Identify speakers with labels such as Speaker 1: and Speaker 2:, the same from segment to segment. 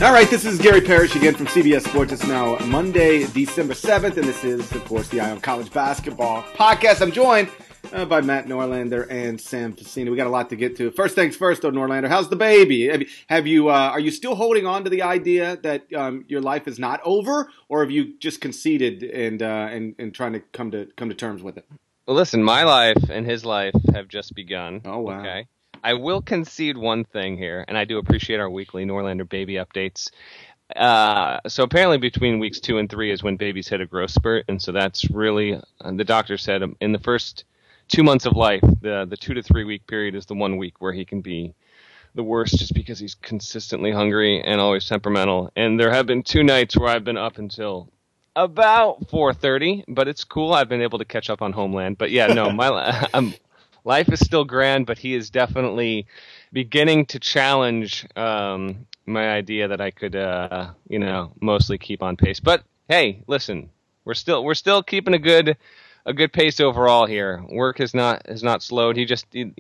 Speaker 1: All right, this is Gary Parrish again from CBS Sports. It's now Monday, December 7th, and this is, of course, the Eye on College Basketball podcast. I'm joined by Matt Norlander and Sam Pacini. We got a lot to get to. First things first, though, Norlander, how's the baby? Are you still holding on to the idea that your life is not over, or have you just conceded and trying to come to terms with it?
Speaker 2: Well, listen, my life and his life have just begun.
Speaker 1: Oh, wow.
Speaker 2: Okay. I will concede one thing here, and I do appreciate our weekly Norlander baby updates. So apparently between weeks 2 and 3 is when babies hit a growth spurt, and so that's really, the doctor said in the first 2 months of life, the 2 to 3 week period is the 1 week where he can be the worst just because he's consistently hungry and always temperamental. And there have been 2 nights where I've been up until about 4:30, but it's cool. I've been able to catch up on Homeland. But yeah, no, life is still grand, but he is definitely beginning to challenge my idea that I could, mostly keep on pace. But hey, listen, we're still keeping a good pace overall here. Work has not slowed. He just, he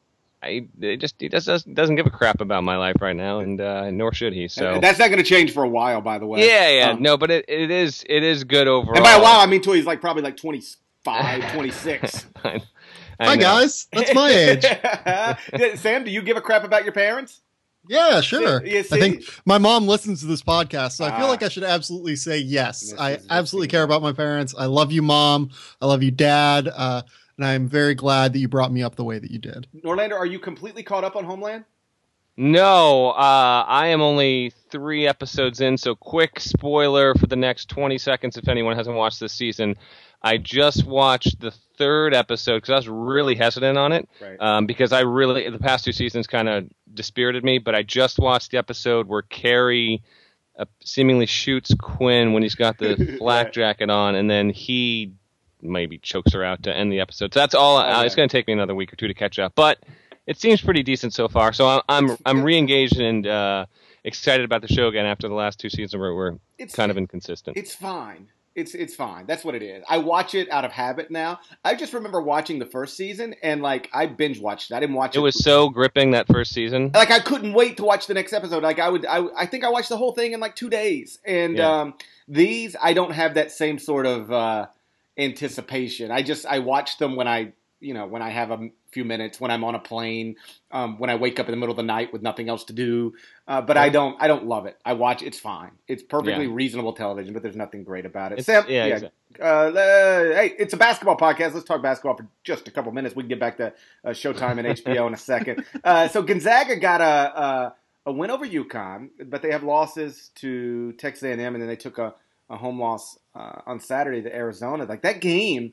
Speaker 2: doesn't give a crap about my life right now, and nor should he. So
Speaker 1: that's not going to change for a while, by the way.
Speaker 2: Yeah, no, but it is good overall.
Speaker 1: And by a while, I mean till he's probably 25, 26.
Speaker 3: Hi, guys. That's my age.
Speaker 1: Sam, do you give a crap about your parents?
Speaker 3: Yeah, sure.
Speaker 1: I
Speaker 3: think my mom listens to this podcast, so I feel like I should absolutely say yes. I absolutely care about my parents. I love you, Mom. I love you, Dad. And I'm very glad that you brought me up the way that you did.
Speaker 1: Norlander, are you completely caught up on Homeland?
Speaker 2: No, I am only 3 episodes in, so quick spoiler for the next 20 seconds if anyone hasn't watched this season. I just watched the 3rd episode because I was really hesitant on it,
Speaker 1: right.
Speaker 2: Because the past 2 seasons kind of dispirited me, but I just watched the episode where Carrie seemingly shoots Quinn when he's got the flak jacket on, and then he maybe chokes her out to end the episode. So that's all. It's going to take me another week or 2 to catch up, but it seems pretty decent so far. So I'm re-engaged and excited about the show again after the last 2 seasons where we're kind of inconsistent.
Speaker 1: It's fine. It's fine. That's what it is. I watch it out of habit now. I just remember watching the first season and I binge watched it. I didn't watch it.
Speaker 2: It was so gripping that first season.
Speaker 1: I couldn't wait to watch the next episode. I think I watched the whole thing in 2 days. And these I don't have that same sort of anticipation. I watch them when I have a few minutes, when I'm on a plane, when I wake up in the middle of the night with nothing else to do. But I don't love it. I watch. It's fine. It's perfectly reasonable television, but there's nothing great about it. Sam,
Speaker 2: exactly.
Speaker 1: Hey, it's a basketball podcast. Let's talk basketball for just a couple minutes. We can get back to Showtime and HBO in a second. So Gonzaga got a win over UConn, but they have losses to Texas A&M, and then they took a home loss on Saturday to Arizona. That game.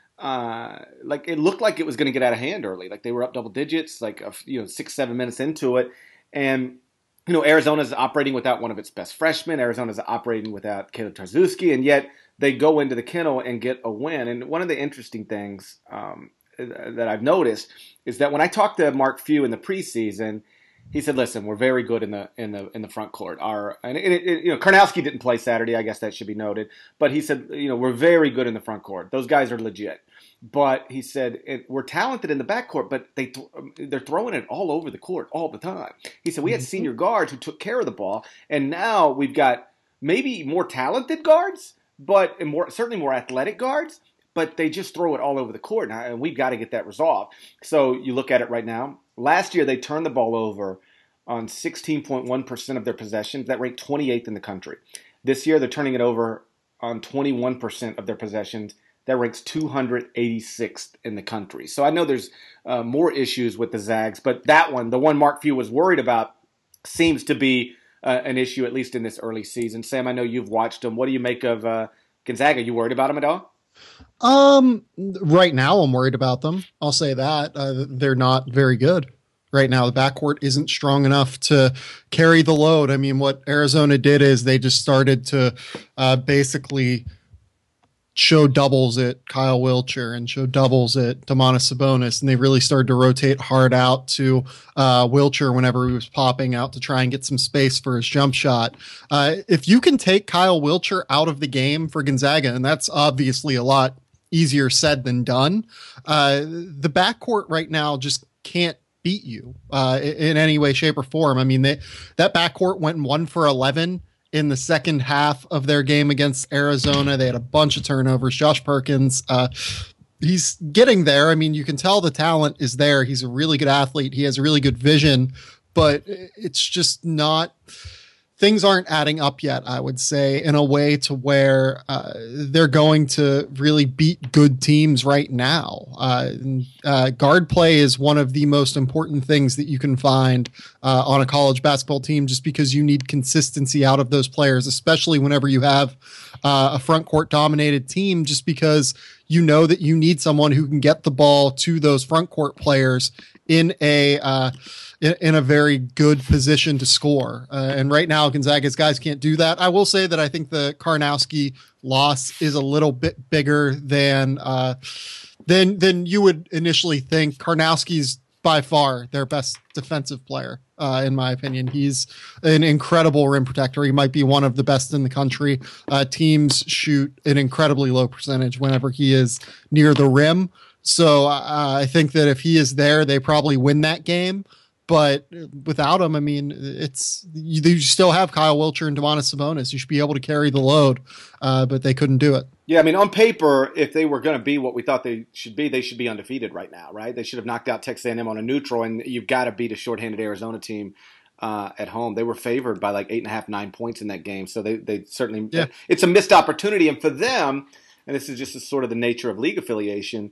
Speaker 1: It looked like it was going to get out of hand early. They were up double digits, 6-7 minutes into it. And, Arizona's operating without one of its best freshmen. Arizona's operating without Caleb Tarczewski, and yet they go into the kennel and get a win. And one of the interesting things that I've noticed is that when I talked to Mark Few in the preseason, he said, "Listen, we're very good in the front court. Karnowski didn't play Saturday. I guess that should be noted. But he said, we're very good in the front court. Those guys are legit. But he said we're talented in the back court, but they're throwing it all over the court all the time. He said we had senior guards who took care of the ball, and now we've got maybe more talented guards, but certainly more athletic guards." But they just throw it all over the court, and we've got to get that resolved. So you look at it right now. Last year, they turned the ball over on 16.1% of their possessions. That ranked 28th in the country. This year, they're turning it over on 21% of their possessions. That ranks 286th in the country. So I know there's more issues with the Zags, but the one Mark Few was worried about, seems to be an issue, at least in this early season. Sam, I know you've watched them. What do you make of Gonzaga? You worried about them at all?
Speaker 3: Right now I'm worried about them. I'll say that. They're not very good right now. The backcourt isn't strong enough to carry the load. I mean, what Arizona did is they just started to basically show doubles at Kyle Wiltshire and show doubles at Domantas Sabonis, and they really started to rotate hard out to Wiltshire whenever he was popping out to try and get some space for his jump shot. If you can take Kyle Wiltshire out of the game for Gonzaga, and that's obviously a lot easier said than done, the backcourt right now just can't beat you in any way, shape, or form. I mean, that backcourt went 1 for 11 in the second half of their game against Arizona. They had a bunch of turnovers. Josh Perkins, he's getting there. I mean, you can tell the talent is there. He's a really good athlete. He has a really good vision, but it's just not, things aren't adding up yet, I would say, in a way to where they're going to really beat good teams right now. Guard play is one of the most important things that you can find on a college basketball team, just because you need consistency out of those players, especially whenever you have a front court dominated team, just because you know that you need someone who can get the ball to those front court players in a very good position to score. And right now, Gonzaga's guys can't do that. I will say that I think the Karnowski loss is a little bit bigger than you would initially think. Karnowski's by far their best defensive player, in my opinion. He's an incredible rim protector. He might be one of the best in the country. Teams shoot an incredibly low percentage whenever he is near the rim. So I think that if he is there, they probably win that game. But without him, I mean, you still have Kyle Wilcher and Domantas Sabonis. You should be able to carry the load, but they couldn't do it.
Speaker 1: Yeah, I mean, on paper, if they were going to be what we thought they should be undefeated right now, right? They should have knocked out Texas A&M on a neutral, and you've got to beat a shorthanded Arizona team at home. They were favored by like 8.5, 9 points in that game, so they certainly it's a missed opportunity. And for them, and this is just sort of the nature of league affiliation,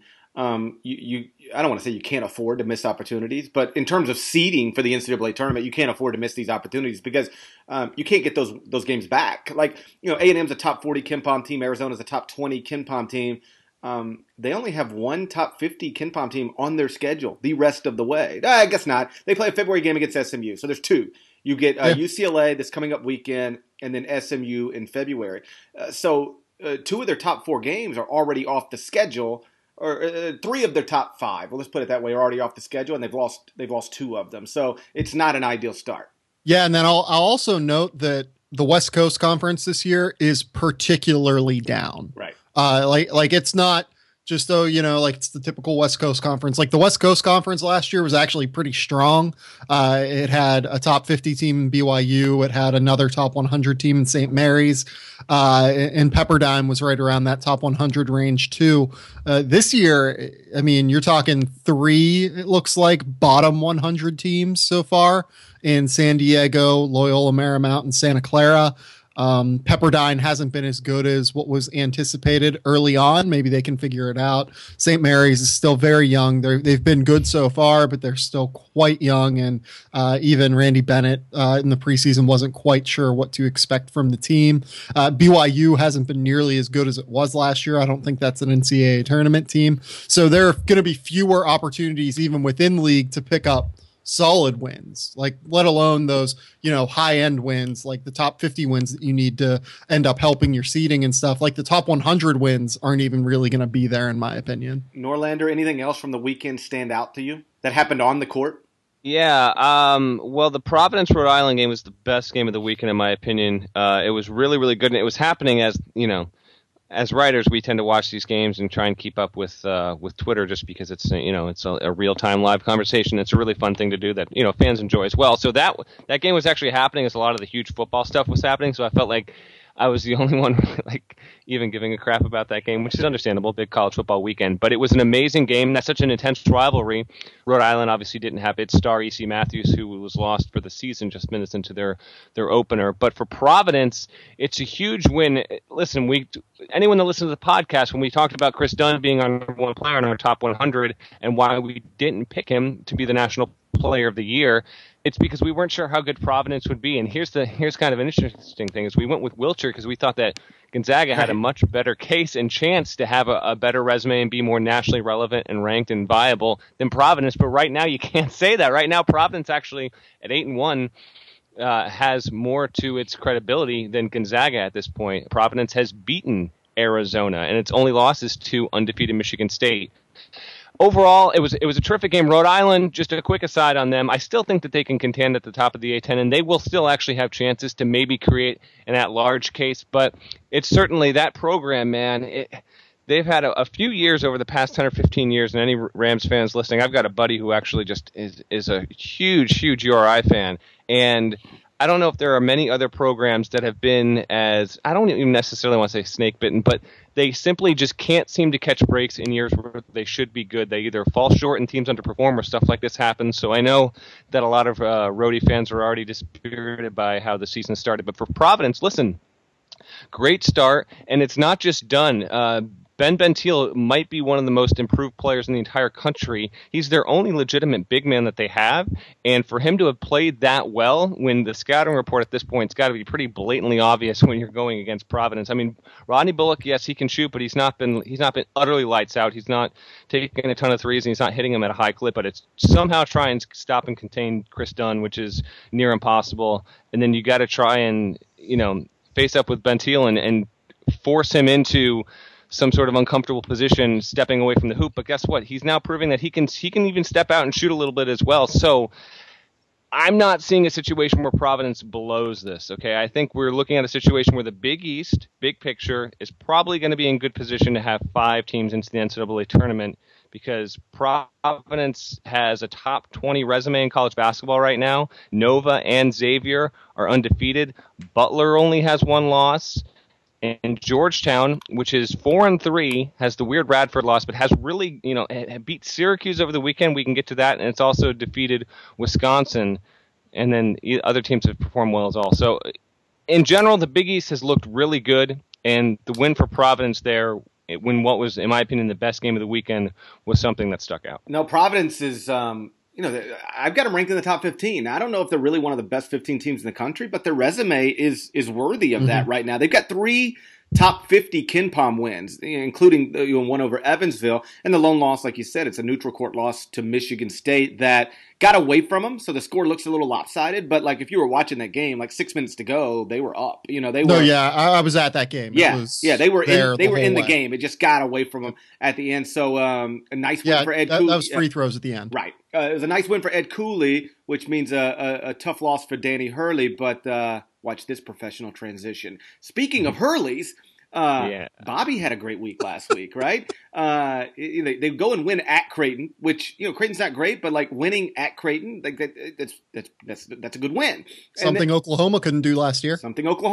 Speaker 1: I don't want to say you can't afford to miss opportunities, but in terms of seeding for the NCAA tournament, you can't afford to miss these opportunities because you can't get those games back. Like, A&M's a top 40 KenPom team, Arizona's a top 20 KenPom team. They only have one top 50 KenPom team on their schedule the rest of the way. I guess not. They play a February game against SMU, so there's two. You get UCLA this coming up weekend, and then SMU in February. So two of their top 4 games are already off the schedule. Or 3 of their top 5, well, let's put it that way, are already off the schedule, and they've lost 2 of them. So it's not an ideal start.
Speaker 3: Yeah, and then I'll also note that the West Coast Conference this year is particularly down.
Speaker 1: Right.
Speaker 3: Like it's not just like it's the typical West Coast Conference. Like the West Coast Conference last year was actually pretty strong. It had a top 50 team in BYU. It had another top 100 team in St. Mary's. And Pepperdine was right around that top 100 range too. This year, I mean, you're talking 3, it looks like, bottom 100 teams so far in San Diego, Loyola Marymount, and Santa Clara. Pepperdine hasn't been as good as what was anticipated early on. Maybe they can figure it out. St. Mary's is still very young. They've been good so far, but they're still quite young. And even Randy Bennett in the preseason wasn't quite sure what to expect from the team. BYU hasn't been nearly as good as it was last year. I don't think that's an NCAA tournament team. So there are going to be fewer opportunities even within league to pick up solid wins, like let alone those, high end wins, like the top 50 wins that you need to end up helping your seeding and stuff. Like the top 100 wins aren't even really going to be there, in my opinion.
Speaker 1: Norlander, anything else from the weekend stand out to you that happened on the court?
Speaker 2: Yeah, well, the Providence Rhode Island game was the best game of the weekend, in my opinion. It was really, really good, and it was happening as writers, we tend to watch these games and try and keep up with Twitter, just because it's a real time live conversation. It's a really fun thing to do that fans enjoy as well. So that game was actually happening as a lot of the huge football stuff was happening. So I felt like I was the only one even giving a crap about that game, which is understandable. Big college football weekend, but it was an amazing game. That's such an intense rivalry. Rhode Island obviously didn't have its star E.C. Matthews, who was lost for the season just minutes into their opener. But for Providence, it's a huge win. Listen, anyone that listens to the podcast, when we talked about Chris Dunn being our number 1 player in our top 100 and why we didn't pick him to be the national player of the year, it's because we weren't sure how good Providence would be. And here's kind of an interesting thing is we went with Wilcher because we thought that Gonzaga had a much better case and chance to have a better resume and be more nationally relevant and ranked and viable than Providence. But right now you can't say that. Right now Providence actually at 8-1 has more to its credibility than Gonzaga at this point. Providence has beaten Arizona, and its only loss is to undefeated Michigan State. Overall, it was a terrific game. Rhode Island, just a quick aside on them, I still think that they can contend at the top of the A10, and they will still actually have chances to maybe create an at-large case. But it's certainly that program, man. they've had a few years over the past 10 or 15 years, and any Rams fans listening, I've got a buddy who actually just is a huge URI fan, and I don't know if there are many other programs that have been as, I don't even necessarily want to say snake bitten, but they simply just can't seem to catch breaks in years where they should be good. They either fall short and teams underperform or stuff like this happens. So I know that a lot of Rhodey fans are already dispirited by how the season started. But for Providence, listen, great start, and it's not just done. Ben Bentil might be one of the most improved players in the entire country. He's their only legitimate big man that they have, and for him to have played that well, when the scouting report at this point, it's got to be pretty blatantly obvious when you're going against Providence. I mean, Rodney Bullock, yes, he can shoot, but he's not been utterly lights out. He's not taking a ton of threes, and he's not hitting them at a high clip. But it's somehow try and stop and contain Chris Dunn, which is near impossible. And then you got to try and face up with Bentil and force him into some sort of uncomfortable position, stepping away from the hoop. But guess what? He's now proving that he can even step out and shoot a little bit as well. So I'm not seeing a situation where Providence blows this. Okay, I think we're looking at a situation where the Big East, big picture, is probably going to be in good position to have 5 teams into the NCAA tournament, because Providence has a top 20 resume in college basketball right now. Nova and Xavier are undefeated. Butler only has 1 loss. And Georgetown, which is 4-3, has the weird Radford loss, but has really, beat Syracuse over the weekend. We can get to that. And it's also defeated Wisconsin. And then other teams have performed well as well. So in general, the Big East has looked really good. And the win for Providence there, when what was, in my opinion, the best game of the weekend, was something that stuck out.
Speaker 1: No, Providence is, I've got them ranked in the top 15. I don't know if they're really one of the best 15 teams in the country, but their resume is worthy of that right now. They've got 3 top 50 KenPom wins, including one over Evansville. And the lone loss, like you said, it's a neutral court loss to Michigan State that got away from them. So the score looks a little lopsided. But like if you were watching that game, like 6 minutes to go, they were up. They were.
Speaker 3: No, yeah, I was at that game.
Speaker 1: Yeah, they were in the game. It just got away from them at the end. So a nice win for Ed Cooley.
Speaker 3: That was free throws at the end.
Speaker 1: Right. It was a nice win for Ed Cooley, which means a tough loss for Danny Hurley. But watch this professional transition. Speaking of Hurleys, Bobby had a great week last week, right? They go and win at Creighton, which Creighton's not great, but like winning at Creighton, like that's a good win.
Speaker 3: Something Oklahoma couldn't do last year.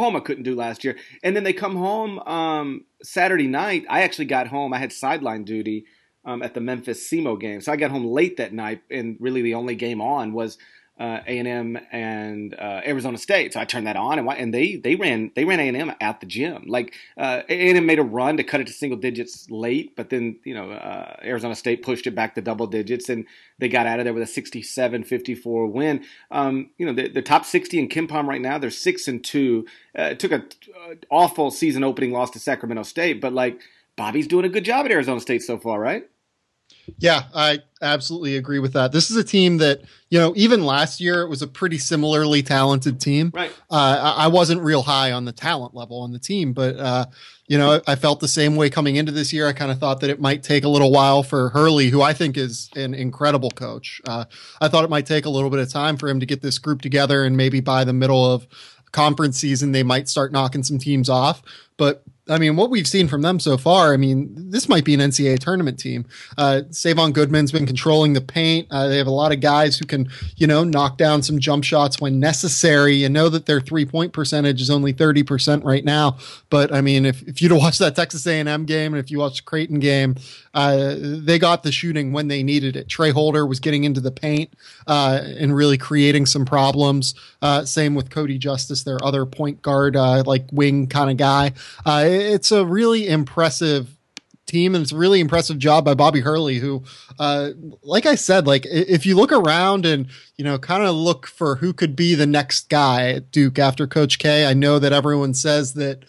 Speaker 1: And then they come home Saturday night. I actually got home. I had sideline duty at the Memphis SEMO game, so I got home late that night, and really the only game on was A&M and Arizona State. So I turned that on, and they ran A&M at the gym. Like A&M made a run to cut it to single digits late, but then Arizona State pushed it back to double digits, and they got out of there with a 67-54 win. They're top 60 in KenPom right now. They're 6-2. Took a awful season opening loss to Sacramento State, but like Bobby's doing a good job at Arizona State so far, right?
Speaker 3: Yeah, I absolutely agree with that. This is a team that, even last year, it was a pretty similarly talented team.
Speaker 1: Right.
Speaker 3: I wasn't real high on the talent level on the team, but, I felt the same way coming into this year. I kind of thought that it might take a little while for Hurley, who I think is an incredible coach. I thought it might take a little bit of time for him to get this group together, and maybe by the middle of conference season, they might start knocking some teams off. But I mean, what we've seen from them so far, I mean, this might be an NCAA tournament team. Savon Goodman's been controlling the paint. They have a lot of guys who can, knock down some jump shots when necessary. You know that their 3-point percentage is only 30% right now. But I mean, if you'd watch that Texas A&M game, and if you watch the Creighton game, they got the shooting when they needed it. Trey Holder was getting into the paint and really creating some problems. Same with Cody Justice, their other point guard, like wing kind of guy. It's a really impressive team, and it's a really impressive job by Bobby Hurley, who, like I said, like if you look around and, kind of look for who could be the next guy at Duke after Coach K, I know that everyone says that,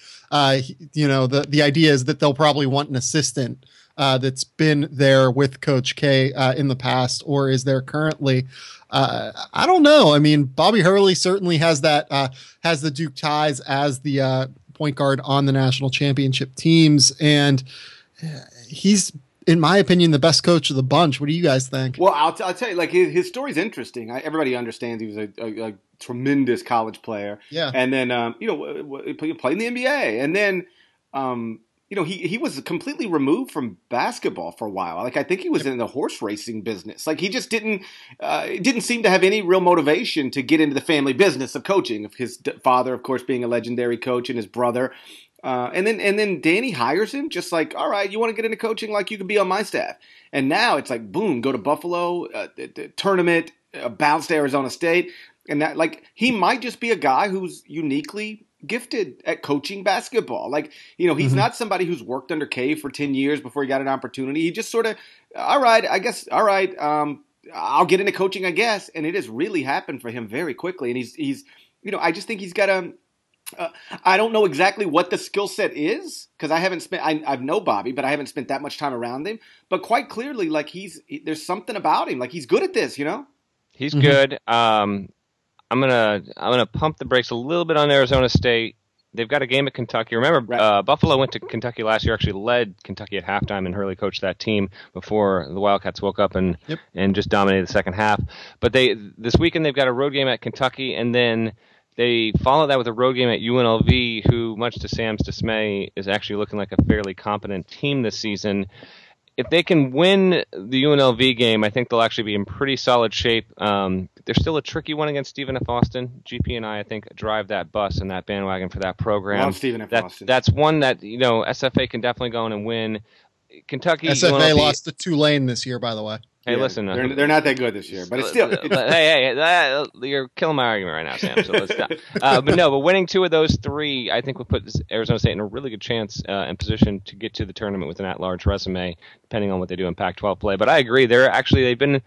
Speaker 3: the idea is that they'll probably want an assistant that's been there with Coach K in the past, or is there currently. I don't know. I mean, Bobby Hurley certainly has that, has the Duke ties as the point guard on the national championship teams, and he's, in my opinion, the best coach of the bunch. What do you guys think?
Speaker 1: Well, I'll tell you, like his story's interesting. Everybody understands he was a tremendous college player.
Speaker 3: Yeah,
Speaker 1: and then he played in the NBA, and then he was completely removed from basketball for a while. Like, I think he was in the horse racing business. Like, he just didn't seem to have any real motivation to get into the family business of coaching, of his father, of course, being a legendary coach, and his brother. And then Danny hires him, just like, all right, you want to get into coaching? Like, you can be on my staff. And now it's like, boom, go to Buffalo, tournament, bounce to Arizona State. And that, like, he might just be a guy who's uniquely gifted at coaching basketball. Like, he's not somebody who's worked under Cave for 10 years before he got an opportunity. He just sort of, all right, I'll get into coaching, I guess. And it has really happened for him very quickly. And he's I just think he's got I don't know exactly what the skill set is, because I know Bobby, but I haven't spent that much time around him. But quite clearly, like, there's something about him. Like, he's good at this,
Speaker 2: He's good. I'm gonna pump the brakes a little bit on Arizona State. They've got a game at Kentucky. Remember, Buffalo went to Kentucky last year, actually led Kentucky at halftime, and Hurley coached that team before the Wildcats woke up and just dominated the second half. But this weekend they've got a road game at Kentucky, and then they follow that with a road game at UNLV, who, much to Sam's dismay, is actually looking like a fairly competent team this season. If they can win the UNLV game, I think they'll actually be in pretty solid shape. They're still a tricky one against Stephen F. Austin. GP and I think, drive that bus and that bandwagon for that program.
Speaker 1: Love Stephen F. Austin.
Speaker 2: That's one that, SFA can definitely go in and win. Kentucky,
Speaker 3: SFA
Speaker 2: UNLV,
Speaker 3: lost to Tulane this year, by the way.
Speaker 2: Hey, listen.
Speaker 1: They're not that good this year, but it's still.
Speaker 2: hey, you're killing my argument right now, Sam. So let's stop. But winning two of those three, I think, would put Arizona State in a really good chance and position to get to the tournament with an at-large resume, depending on what they do in Pac-12 play. But I agree, they've been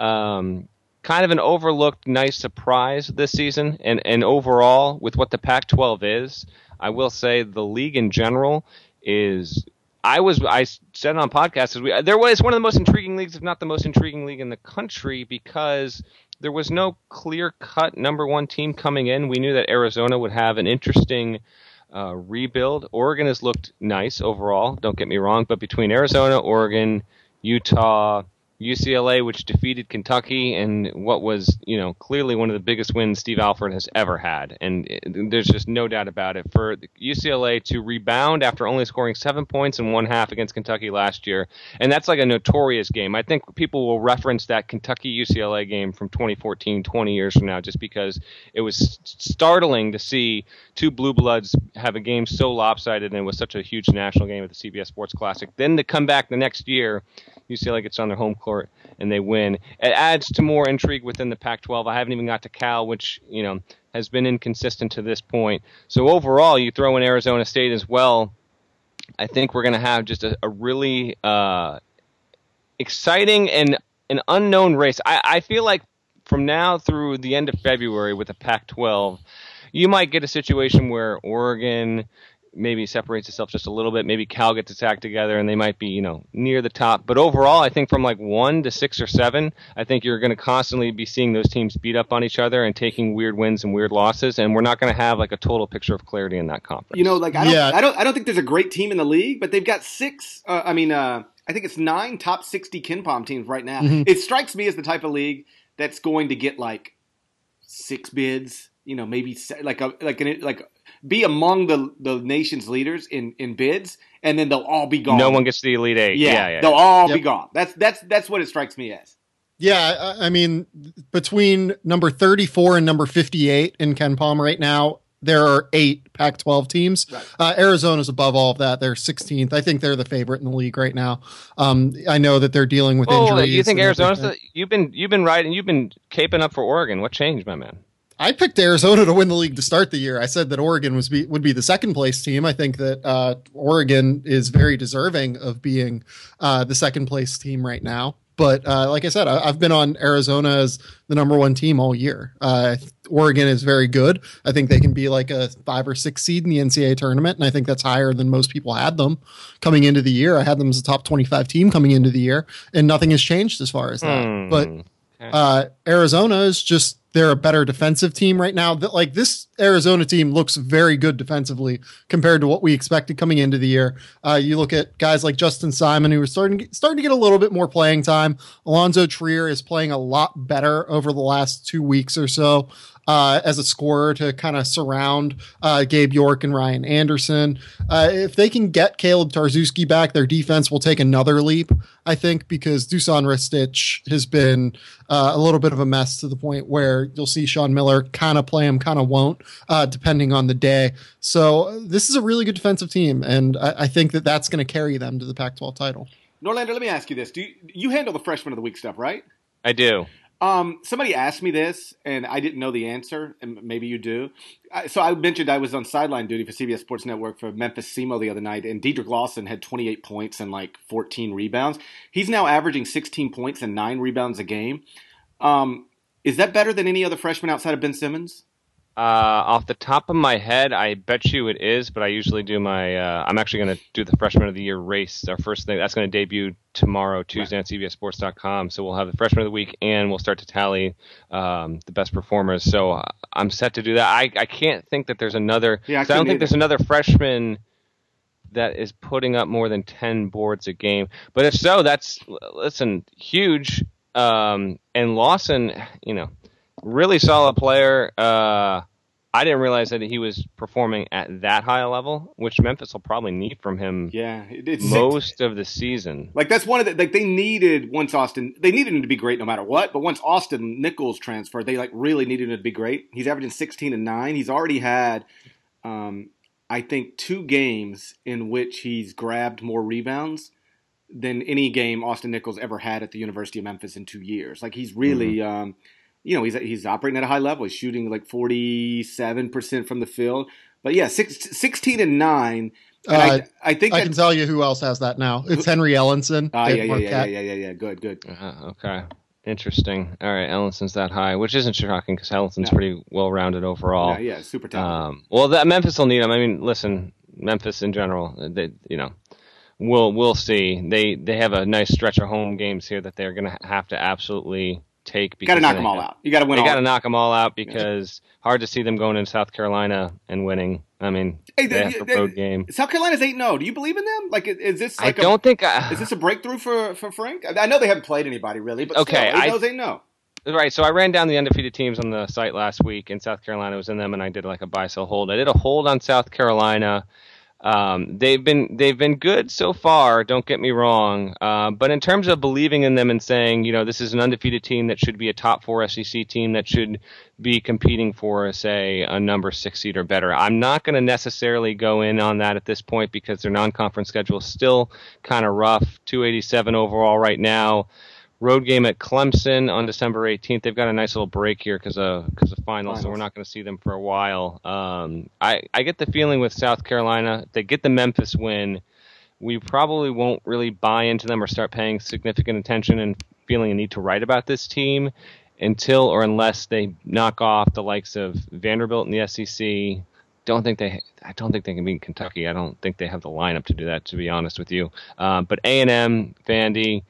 Speaker 2: kind of an overlooked nice surprise this season, and overall with what the Pac-12 is, I will say the league in general is. I said it on podcasts, there was one of the most intriguing leagues, if not the most intriguing league in the country, because there was no clear-cut number one team coming in. We knew that Arizona would have an interesting rebuild. Oregon has looked nice overall, don't get me wrong, but between Arizona, Oregon, Utah, UCLA, which defeated Kentucky, and what was, clearly one of the biggest wins Steve Alford has ever had. And there's just no doubt about it. For UCLA to rebound after only scoring 7 points in one half against Kentucky last year, and that's like a notorious game. I think people will reference that Kentucky-UCLA game from 2014, 20 years from now, just because it was startling to see two blue bloods have a game so lopsided, and it was such a huge national game at the CBS Sports Classic. Then to come back the next year, UCLA gets on their home court and they win. It adds to more intrigue within the Pac-12. I haven't even got to Cal, which has been inconsistent to this point. So overall, you throw in Arizona State as well. I think we're going to have just a really exciting and an unknown race. I feel like from now through the end of February with the Pac-12, you might get a situation where Oregon maybe separates itself just a little bit. Maybe Cal gets its act together and they might be, near the top. But overall, I think from like 1 to 6 or 7, I think you're going to constantly be seeing those teams beat up on each other and taking weird wins and weird losses. And we're not going to have like a total picture of clarity in that conference.
Speaker 1: I don't think there's a great team in the league, but they've got 6. I think it's 9 top 60 KenPom teams right now. Mm-hmm. It strikes me as the type of league that's going to get like 6 bids. Maybe be among the nation's leaders in bids, and then they'll all be gone.
Speaker 2: No one gets to the Elite Eight. Yeah.
Speaker 1: They'll all be gone. That's what it strikes me as.
Speaker 3: Yeah, I mean, between number 34 and number 58 in KenPom right now, there are 8 Pac-12 teams. Right. Arizona's above all of that. They're 16th. I think they're the favorite in the league right now. I know that they're dealing with injuries.
Speaker 2: You think Arizona's you've been riding, you've been caping up for Oregon. What changed, my man?
Speaker 3: I picked Arizona to win the league to start the year. I said that Oregon would be the second place team. I think that Oregon is very deserving of being the second place team right now. But like I said, I've been on Arizona as the number one team all year. Oregon is very good. I think they can be like a 5 or 6 seed in the NCAA tournament, and I think that's higher than most people had them coming into the year. I had them as a top 25 team coming into the year, and nothing has changed as far as that. But Arizona is just, they're a better defensive team right now. Like, this Arizona team looks very good defensively compared to what we expected coming into the year. You look at guys like Justin Simon, who are starting to get a little bit more playing time. Alonzo Trier is playing a lot better over the last 2 weeks or so. as a scorer to kind of surround Gabe York and Ryan Anderson. If they can get Caleb Tarczewski back, their defense will take another leap, I think, because Dusan Ristic has been a little bit of a mess to the point where you'll see Sean Miller kind of play him, kind of won't, depending on the day. So this is a really good defensive team, and I think that that's going to carry them to the Pac-12 title.
Speaker 1: Norlander, let me ask you this. Do you handle the freshman of the week stuff, right?
Speaker 2: I do.
Speaker 1: Somebody asked me this, and I didn't know the answer, and maybe you do. So I mentioned I was on sideline duty for CBS Sports Network for Memphis SEMO the other night, and Dedrick Lawson had 28 points and like 14 rebounds. He's now averaging 16 points and 9 rebounds a game. Is that better than any other freshman outside of Ben Simmons?
Speaker 2: Off the top of my head, I bet you it is, but I usually do my I'm actually going to do the Freshman of the Year race. Our first thing that's going to debut tomorrow, Tuesday, on CBSSports.com. So we'll have the Freshman of the Week, and we'll start to tally the best performers. So I'm set to do that. I can't think that there's another. Yeah, I don't think there's another freshman that is putting up more than 10 boards a game. But if so, that's huge. And Lawson, really solid player. I didn't realize that he was performing at that high a level, which Memphis will probably need from him.
Speaker 1: Yeah,
Speaker 2: most of the season.
Speaker 1: Like that's one of the they needed him to be great no matter what. But once Austin Nichols transferred, they really needed him to be great. He's averaging 16 and 9. He's already had, I think, 2 games in which he's grabbed more rebounds than any game Austin Nichols ever had at the University of Memphis in 2 years. Like he's really. He's operating at a high level. He's shooting like 47% from the field. But yeah, 16 and 9. And I think
Speaker 3: I can tell you who else has that now. It's Henry Ellenson.
Speaker 1: Yeah. Good.
Speaker 2: Okay. Interesting. All right, Ellenson's that high, which isn't shocking because Ellenson's pretty well-rounded overall.
Speaker 1: Yeah, super talented.
Speaker 2: Memphis will need him. I mean, listen, Memphis in general, we'll see. They have a nice stretch of home games here that they're going to have to absolutely take.
Speaker 1: Got to knock them all out. You got to win.
Speaker 2: They got to knock them all out because hard to see them going into South Carolina and winning. I mean, they have a road game.
Speaker 1: South Carolina's 8-0. Do you believe in them? Like, is this? Like is this a breakthrough for Frank? I know they haven't played anybody really, but
Speaker 2: okay,
Speaker 1: still, 8-0.
Speaker 2: Right, so I ran down the undefeated teams on the site last week, and South Carolina was in them, and I did like a buy-sell hold. I did a hold on South Carolina. They've been good so far, don't get me wrong. But in terms of believing in them and saying, this is an undefeated team that should be a top 4 SEC team that should be competing for, say, a number 6 seed or better, I'm not going to necessarily go in on that at this point because their non-conference schedule is still kind of rough. 287 overall right now. Road game at Clemson on December 18th. They've got a nice little break here because of finals, so we're not going to see them for a while. I get the feeling with South Carolina, if they get the Memphis win, we probably won't really buy into them or start paying significant attention and feeling a need to write about this team until or unless they knock off the likes of Vanderbilt in the SEC. I don't think they can beat Kentucky. I don't think they have the lineup to do that, to be honest with you. But A&M, Vandy.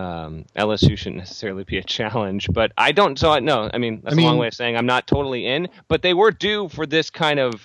Speaker 2: LSU shouldn't necessarily be a challenge, but I don't. So no, I mean that's a long way of saying I'm not totally in. But they were due for this kind of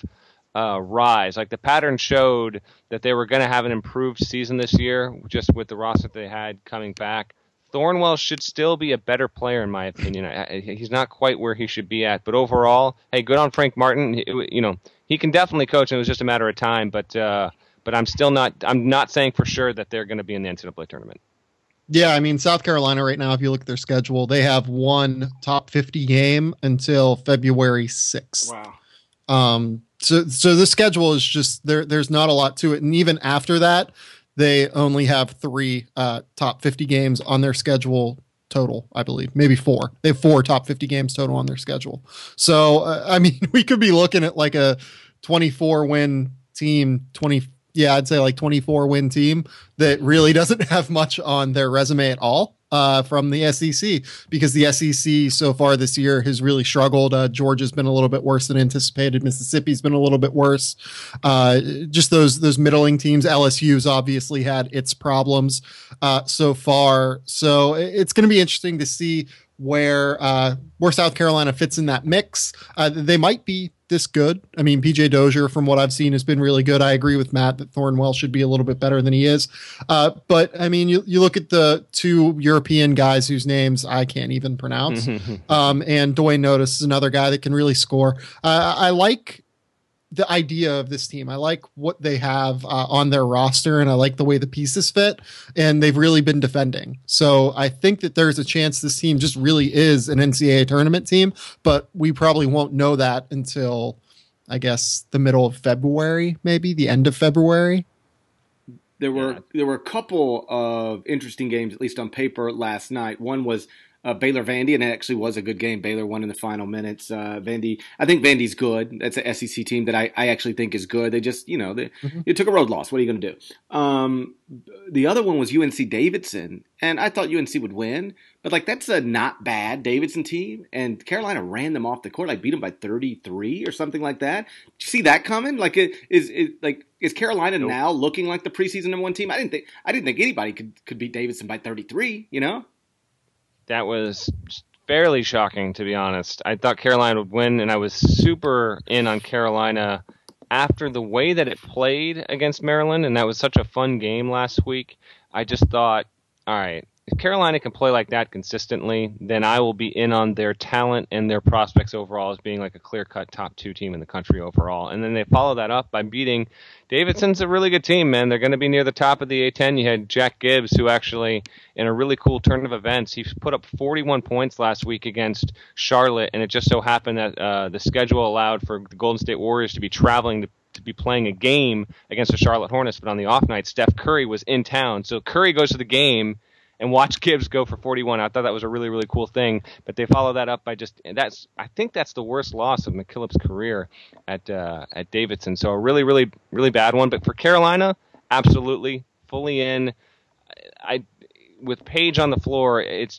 Speaker 2: rise. Like the pattern showed that they were going to have an improved season this year, just with the roster they had coming back. Thornwell should still be a better player, in my opinion. He's not quite where he should be at, but overall, hey, good on Frank Martin. He can definitely coach, and it was just a matter of time. But I'm still not. I'm not saying for sure that they're going to be in the NCAA tournament.
Speaker 3: Yeah, I mean, South Carolina right now, if you look at their schedule, they have one top 50 game until February 6th.
Speaker 1: Wow.
Speaker 3: So the schedule is just there's not a lot to it. And even after that, they only have 3 top 50 games on their schedule total, I believe. Maybe 4. They have 4 top 50 games total on their schedule. So, I mean, we could be looking at like a 24-win team, I'd say like 24-win team that really doesn't have much on their resume at all from the SEC, because the SEC so far this year has really struggled. Georgia's been a little bit worse than anticipated. Mississippi's been a little bit worse. Just those middling teams. LSU's obviously had its problems so far. So it's going to be interesting to see where South Carolina fits in that mix. They might be this good. I mean, PJ Dozier, from what I've seen, has been really good. I agree with Matt that Thornwell should be a little bit better than he is. But I mean, you look at the two European guys whose names I can't even pronounce. And Dwayne Notice is another guy that can really score. I like the idea of this team. I like what they have on their roster, and I like the way the pieces fit, and they've really been defending. So I think that there's a chance this team just really is an NCAA tournament team, but we probably won't know that until, I guess, the middle of February, maybe the end of February.
Speaker 1: There were a couple of interesting games, at least on paper, last night. One was Baylor Vandy, and it actually was a good game. Baylor won in the final minutes. Vandy, I think Vandy's good. That's an SEC team that I actually think is good. They just, you took a road loss. What are you going to do? The other one was UNC Davidson, and I thought UNC would win, but that's a not bad Davidson team, and Carolina ran them off the court, beat them by 33 or something like that. Did you see that coming? Is Carolina now looking like the preseason #1 team? I didn't think anybody could beat Davidson by 33.
Speaker 2: That was fairly shocking, to be honest. I thought Carolina would win, and I was super in on Carolina after the way that it played against Maryland, and that was such a fun game last week. I just thought, all right, if Carolina can play like that consistently, then I will be in on their talent and their prospects overall as being a clear-cut top 2 team in the country overall. And then they follow that up by beating Davidson's a really good team, man. They're going to be near the top of the A10. You had Jack Gibbs, who actually, in a really cool turn of events, he put up 41 points last week against Charlotte, and it just so happened that the schedule allowed for the Golden State Warriors to be traveling to be playing a game against the Charlotte Hornets, but on the off night, Steph Curry was in town. So Curry goes to the game and watch Gibbs go for 41. I thought that was a really, really cool thing. But they follow that up by I think that's the worst loss of McKillop's career at Davidson. So a really, really, really bad one. But for Carolina, absolutely fully in. With Page on the floor, it's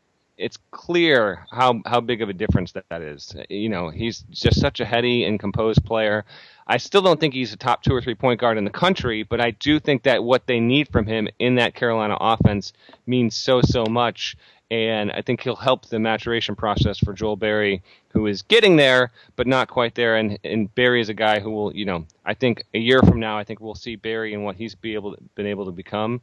Speaker 2: clear how big of a difference that is. He's just such a heady and composed player. I still don't think he's a top 2 or 3 point guard in the country, but I do think that what they need from him in that Carolina offense means so much, and I think he'll help the maturation process for Joel Berry, who is getting there, but not quite there, and Berry is a guy who will, I think a year from now, I think we'll see Berry and what he's been able to become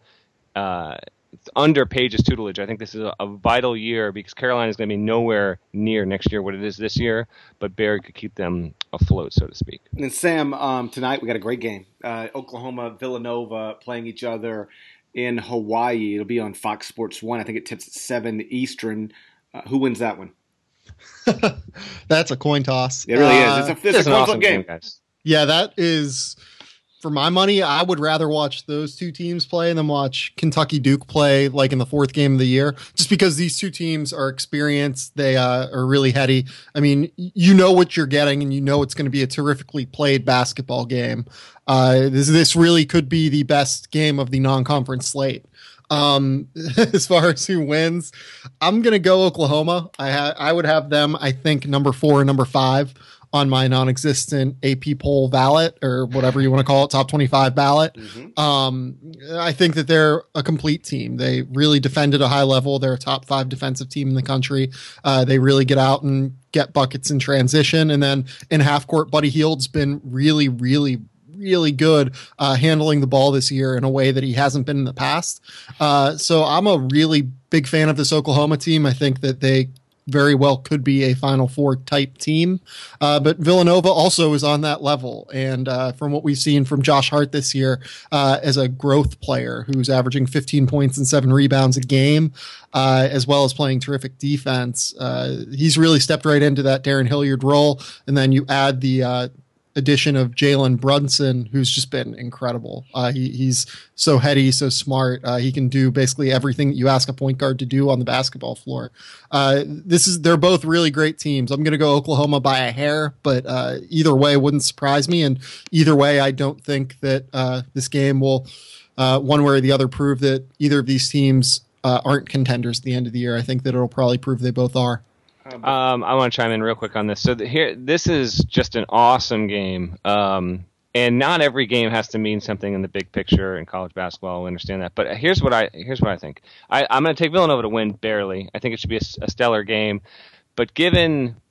Speaker 2: under Page's tutelage. I think this is a vital year because Carolina is going to be nowhere near next year what it is this year, but Barry could keep them afloat, so to speak.
Speaker 1: And Sam, tonight we got a great game. Oklahoma, Villanova playing each other in Hawaii. It'll be on Fox Sports 1. I think it tips at 7 Eastern. Who wins that one?
Speaker 3: That's a coin toss.
Speaker 1: It really is. It's a coin flip game,
Speaker 2: guys.
Speaker 3: Yeah, that is... For my money, I would rather watch those two teams play than watch Kentucky Duke play in the 4th game of the year, just because these two teams are experienced. They are really heady. I mean, you know what you're getting, and you know it's going to be a terrifically played basketball game. This really could be the best game of the non-conference slate. As far as who wins, I'm going to go Oklahoma. I would have them, I think, number 4 and number 5 on my non-existent AP poll ballot, or whatever you want to call it, top 25 ballot. Mm-hmm. I think that they're a complete team. They really defend at a high level. They're a top 5 defensive team in the country. They really get out and get buckets in transition. And then in half court, Buddy Hield's been really, really, really good handling the ball this year in a way that he hasn't been in the past. So I'm a really big fan of this Oklahoma team. I think that they very well could be a Final Four type team. But Villanova also is on that level. And from what we've seen from Josh Hart this year as a growth player who's averaging 15 points and 7 rebounds a game, as well as playing terrific defense, he's really stepped right into that Darren Hilliard role. And then you add the addition of Jalen Brunson, who's just been incredible. He's so heady, so smart. He can do basically everything that you ask a point guard to do on the basketball floor. They're both really great teams. I'm going to go Oklahoma by a hair, but either way wouldn't surprise me. And either way, I don't think that this game will one way or the other prove that either of these teams aren't contenders at the end of the year. I think that it'll probably prove they both are.
Speaker 2: I want to chime in real quick on this. So this is just an awesome game. And not every game has to mean something in the big picture in college basketball. We understand that. But here's what I think. I'm going to take Villanova to win barely. I think it should be a stellar game. But given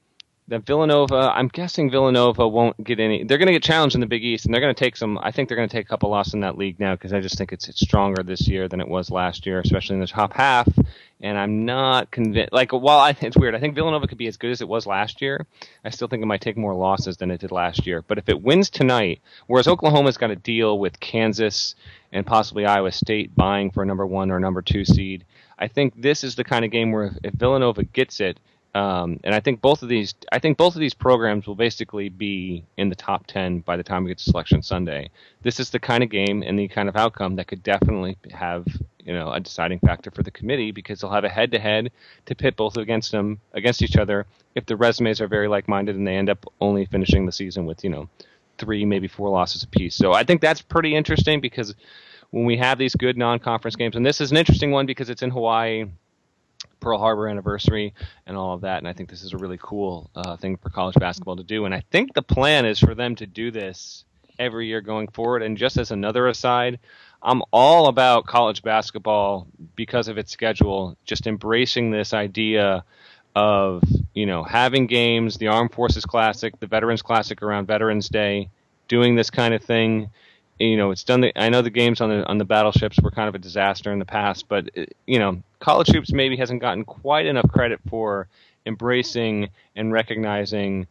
Speaker 2: that Villanova, I'm guessing Villanova won't get any. They're going to get challenged in the Big East, and they're going to take some. I think they're going to take a couple losses in that league now because I just think it's stronger this year than it was last year, especially in the top half. And I'm not convinced. Like, while it's weird, I think Villanova could be as good as it was last year. I still think it might take more losses than it did last year. But if it wins tonight, whereas Oklahoma's got to deal with Kansas and possibly Iowa State buying for a number 1 or number 2 seed, I think this is the kind of game where if Villanova gets it. And I think both of these programs will basically be in the top 10 by the time we get to Selection Sunday. This is the kind of game and the kind of outcome that could definitely have, a deciding factor for the committee, because they'll have a head-to-head to pit both against each other if the resumes are very like-minded and they end up only finishing the season with 3, maybe 4 losses apiece. So I think that's pretty interesting, because when we have these good non-conference games, and this is an interesting one because it's in Hawaii, Pearl Harbor anniversary and all of that, and I think this is a really cool thing for college basketball to do. And I think the plan is for them to do this every year going forward. And just as another aside, I'm all about college basketball because of its schedule, just embracing this idea of having games, the Armed Forces Classic, the Veterans Classic around Veterans Day, doing this kind of thing. It's done. I know the games on the battleships were kind of a disaster in the past, but college hoops maybe hasn't gotten quite enough credit for embracing and recognizing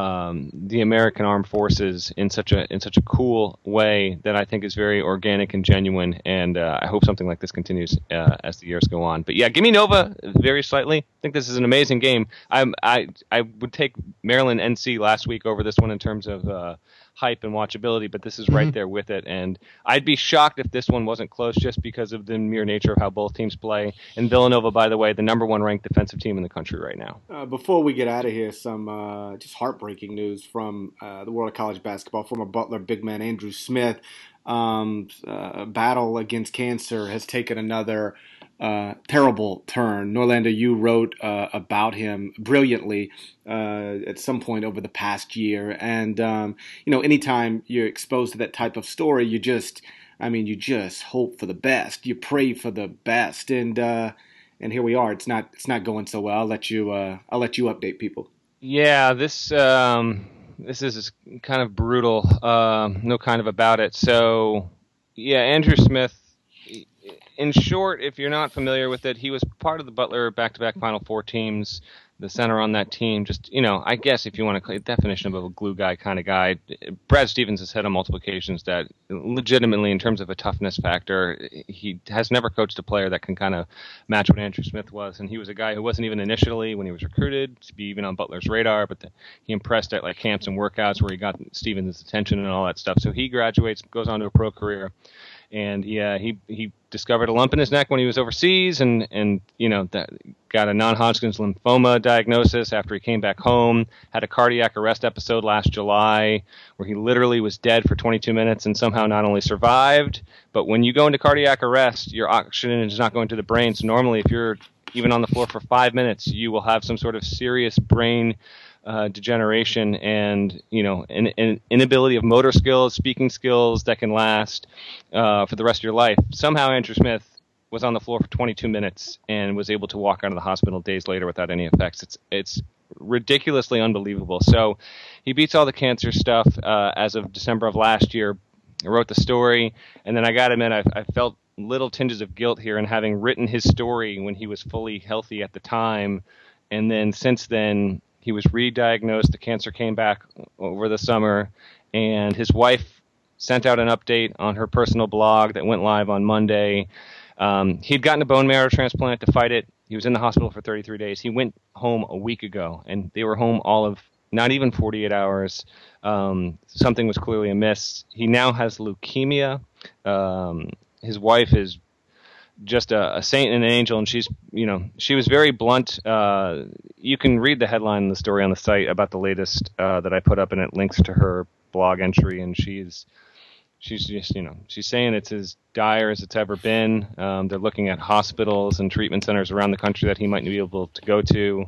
Speaker 2: the American Armed Forces in such a cool way that I think is very organic and genuine. And I hope something like this continues as the years go on. But yeah, give me Nova very slightly. I think this is an amazing game. I would take Maryland NC last week over this one in terms of hype and watchability, but this is right there with it. And I'd be shocked if this one wasn't close just because of the mere nature of how both teams play. And Villanova, by the way, the number 1 ranked defensive team in the country right now.
Speaker 1: Before we get out of here, some just heartbreaking news from the world of college basketball. Former Butler big man Andrew Smith, battle against cancer has taken another terrible turn. Norlander, you wrote about him brilliantly at some point over the past year. And, anytime you're exposed to that type of story, you just hope for the best. You pray for the best. And here we are. It's not going so well. I'll let you update people.
Speaker 2: Yeah, this is kind of brutal. No kind of about it. So, yeah, Andrew Smith, in short, if you're not familiar with it, he was part of the Butler back-to-back Final Four teams, the center on that team. Just, I guess if you want to call it definition of a glue guy kind of guy. Brad Stevens has said on multiple occasions that legitimately, in terms of a toughness factor, he has never coached a player that can kind of match what Andrew Smith was. And he was a guy who wasn't even initially, when he was recruited, to be even on Butler's radar, but he impressed at like camps and workouts where he got Stevens' attention and all that stuff. So he graduates, goes on to a pro career. And he discovered a lump in his neck when he was overseas, and that got a non-Hodgkin's lymphoma diagnosis after he came back home. Had a cardiac arrest episode last July where he literally was dead for 22 minutes and somehow not only survived, but when you go into cardiac arrest, your oxygen is not going to the brain. So normally, if you're even on the floor for 5 minutes, you will have some sort of serious brain degeneration and an inability of motor skills, speaking skills that can last for the rest of your life. Somehow Andrew Smith was on the floor for 22 minutes and was able to walk out of the hospital days later without any effects. It's ridiculously unbelievable. So he beats all the cancer stuff as of December of last year. I wrote the story, and then I got to admit I felt little tinges of guilt here in having written his story when he was fully healthy at the time, and then since then he was re-diagnosed. The cancer came back over the summer, and his wife sent out an update on her personal blog that went live on Monday. He'd gotten a bone marrow transplant to fight it. He was in the hospital for 33 days. He went home a week ago, and they were home all of not even 48 hours. Something was clearly amiss. He now has leukemia. His wife is just a saint and an angel, and she was very blunt. You can read the headline in the story on the site about the latest that I put up, and it links to her blog entry, and she's just she's saying it's as dire as it's ever been. They're looking at hospitals and treatment centers around the country that he might be able to go to.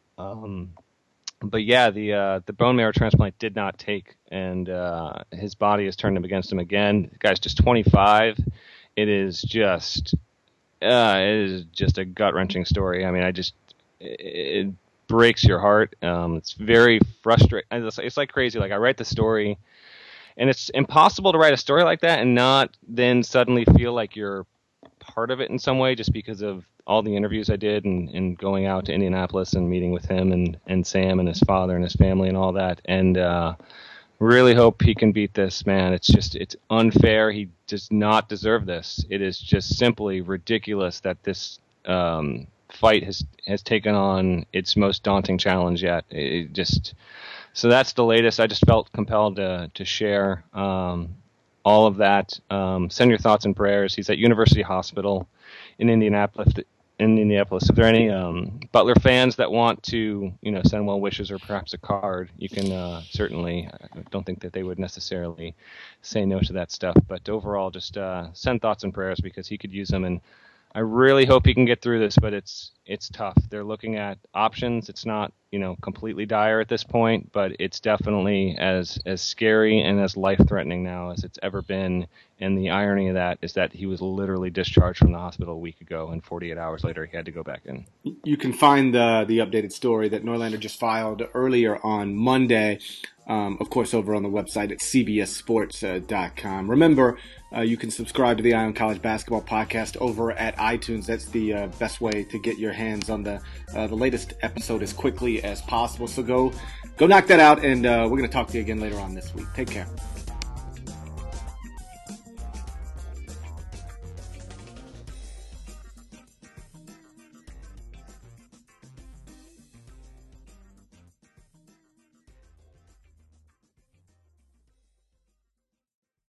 Speaker 2: But yeah, the bone marrow transplant did not take, and his body has turned him against him again. The guy's just 25. It is just a gut-wrenching story. I mean, breaks your heart. It's very frustrating. It's like crazy. Like I write the story, and it's impossible to write a story like that and not then suddenly feel like you're part of it in some way, just because of all the interviews I did and going out to Indianapolis and meeting with him and Sam and his father and his family and all that. And really hope he can beat this, man. It's unfair. He does not deserve this. It is just simply ridiculous that this fight has taken on its most daunting challenge yet. So that's the latest. I just felt compelled to share all of that. Send your thoughts and prayers. He's at University Hospital in Indianapolis. If there are any Butler fans that want to, send well wishes or perhaps a card, you can certainly. I don't think that they would necessarily say no to that stuff. But overall, just send thoughts and prayers because he could use them. And I really hope he can get through this, but it's tough. They're looking at options. It's not, completely dire at this point, but it's definitely as scary and as life-threatening now as it's ever been. And the irony of that is that he was literally discharged from the hospital a week ago, and 48 hours later he had to go back in.
Speaker 1: You can find the updated story that Norlander just filed earlier on Monday, of course, over on the website at cbssports.com. Remember, you can subscribe to the Eye on College Basketball podcast over at iTunes. That's the best way to get your hands on the latest episode as quickly as possible. So go knock that out, and we're going to talk to you again later on this week. Take care.